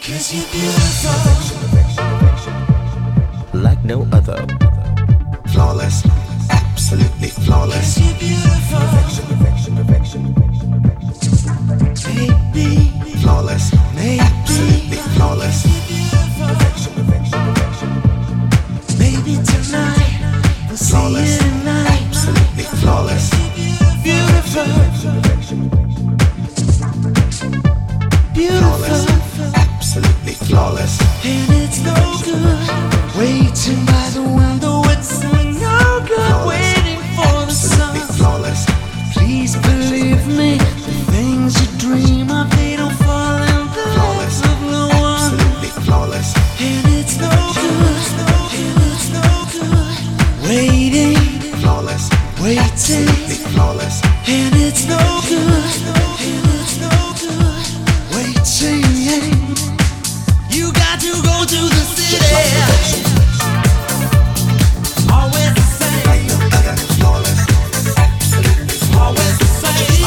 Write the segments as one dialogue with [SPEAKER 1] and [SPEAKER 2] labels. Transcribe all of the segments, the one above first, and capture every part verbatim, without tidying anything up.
[SPEAKER 1] 'Cause you're beautiful
[SPEAKER 2] like no other.
[SPEAKER 3] Flawless, absolutely flawless.
[SPEAKER 1] 'Cause you're beautiful
[SPEAKER 3] Perfection, perfection, perfection, perfection.
[SPEAKER 1] Maybe
[SPEAKER 3] Flawless,
[SPEAKER 1] Maybe
[SPEAKER 3] absolutely flawless.
[SPEAKER 1] Perfection,
[SPEAKER 3] perfection, perfection.
[SPEAKER 1] Maybe tonight we'll see
[SPEAKER 3] Flawless,
[SPEAKER 1] you tonight.
[SPEAKER 3] absolutely flawless.
[SPEAKER 1] Beautiful
[SPEAKER 3] Perfection,
[SPEAKER 1] Beautiful
[SPEAKER 3] absolutely flawless.
[SPEAKER 1] And it's no good waiting by the window. It's no good waiting for the sun.
[SPEAKER 3] Flawless,
[SPEAKER 1] Please believe me, the things you dream of, they don't fall in the
[SPEAKER 3] flawless,
[SPEAKER 1] hands of no one.
[SPEAKER 3] absolutely flawless.
[SPEAKER 1] And it's no good, and it's no good waiting,
[SPEAKER 3] Flawless,
[SPEAKER 1] waiting.
[SPEAKER 3] flawless.
[SPEAKER 1] And it's no good, and it's no good waiting. You got to go to the city. Always the same,
[SPEAKER 3] Flawless, absolutely
[SPEAKER 1] always the same.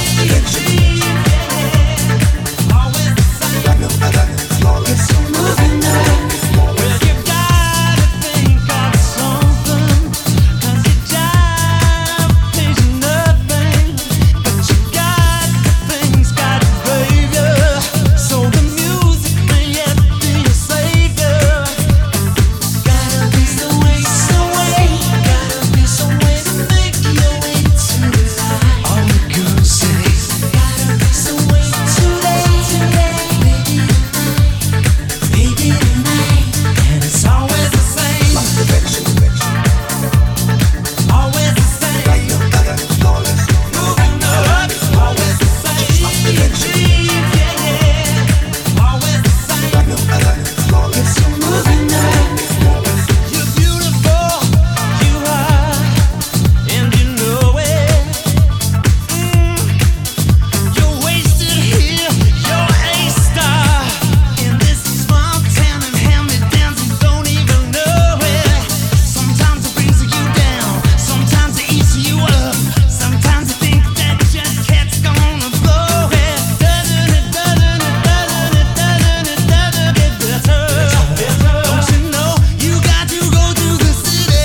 [SPEAKER 1] Always the same.
[SPEAKER 3] flawless.
[SPEAKER 1] Moving on. Well, you gotta think of something, 'cause your job pays you nothing, but you got the things, got it, baby. So the music may yet be your savior. Gotta be some way, some way, gotta be some way to make your way to the light. All the girls say, gotta be some way today, today, maybe tonight, maybe tonight. And it's always the same,
[SPEAKER 3] Perfection,
[SPEAKER 1] always the same.
[SPEAKER 3] flawless.
[SPEAKER 1] Moving up, always the same. Yeah, yeah, always the same.
[SPEAKER 3] Flawless,
[SPEAKER 1] Moving up, you're beautiful, you are, and you know it. Mm. You're wasted here, you're a star in this small town in Hamilton. You don't even know it. Sometimes it brings you down, sometimes it eats you up. Sometimes you think that your cat's gonna blow it. Doesn't it, doesn't it, doesn't it, doesn't it, doesn't get better? Don't you know you got to go to the city?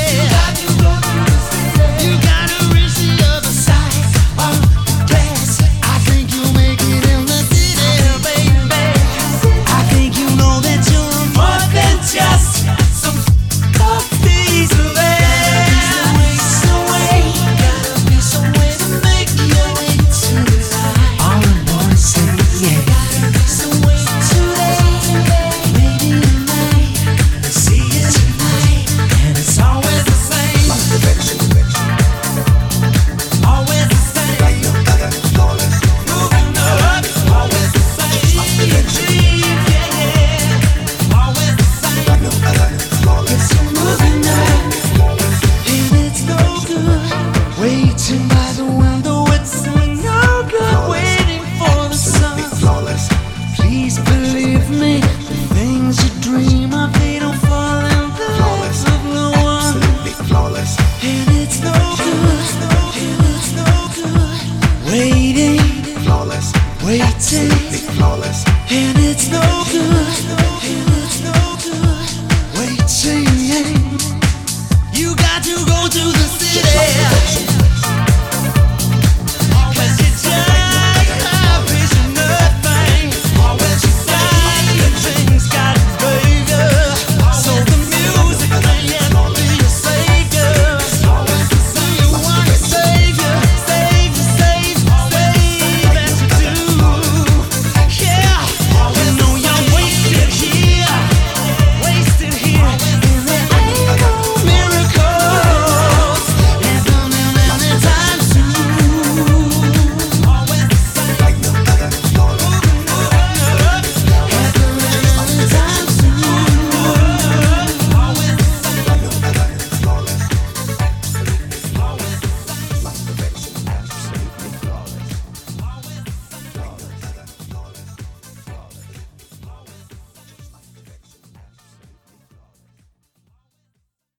[SPEAKER 1] You gotta reach the other side of the glass. I think you'll make it in the city, baby. I think you know that you're more than just some piece of air. Some way, gotta be some way to make your way to the light. All I wanna say, yeah. Gotta be some way today, maybe tonight. We'll see you tonight, and it's always the same, always the same.
[SPEAKER 3] flawless.
[SPEAKER 1] Moving up, always the same. Yeah, yeah, always the same.
[SPEAKER 3] Flawless,
[SPEAKER 1] Moving up, and it's no good waiting by the window. It's no good waiting for the sun.
[SPEAKER 3] flawless.
[SPEAKER 1] Please believe me, the things you dream of, they don't fall in the hands of no one.
[SPEAKER 3] Absolutely flawless.
[SPEAKER 1] And it's no good, and it's no good waiting,
[SPEAKER 3] Flawless,
[SPEAKER 1] waiting.
[SPEAKER 3] flawless.
[SPEAKER 1] And it's no